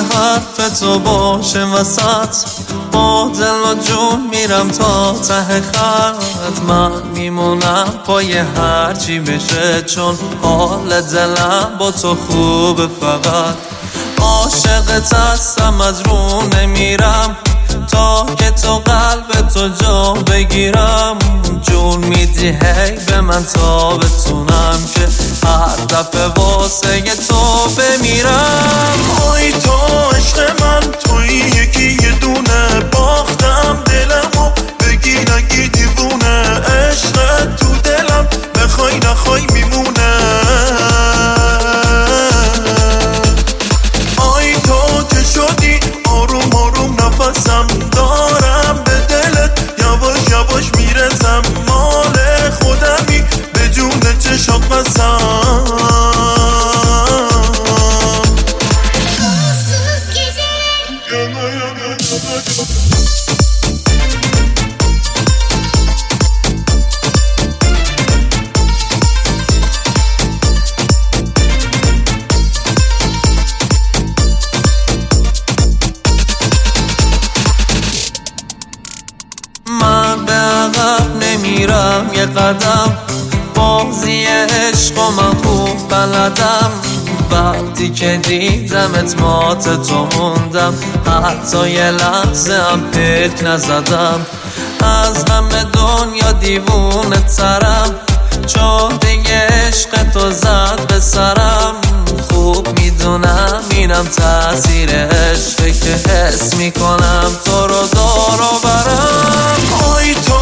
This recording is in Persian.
حرف تو باشه وسط، با دل و جون میرم تا ته خط. من میمونم پای هرچی بشه، چون حال دلم با تو خوبه. فقط عاشقت هستم، از رو نمیرم تا که تو قلب تو جا بگیرم. جون میدی هی به من تا بتونم که هر دفعه واسه تو بمیرم. آی تو عشق من، توی یکی یه دونه، باختم دلمو بگی نگی دیوونه. عشق تو دلم بخوای نخوای میمونه. آی تو که شدی آروم آروم نفسم دارم، به دلت یواش یواش میرسم. مال خودمی به جون چشات بسم. من به عقب نمیرم یه قدم، بازی عشق و من خوب بلدم. وقتی که دیدمت مات تو موندم، حتی یه لحظه هم پیک نزدم. از همه دنیا دیوونه ترم، چون دیگه عشق تو زد به سرم. خوب میدونم اینم تأثیر عشقه که حس میکنم تو رو دور و برم. آی تو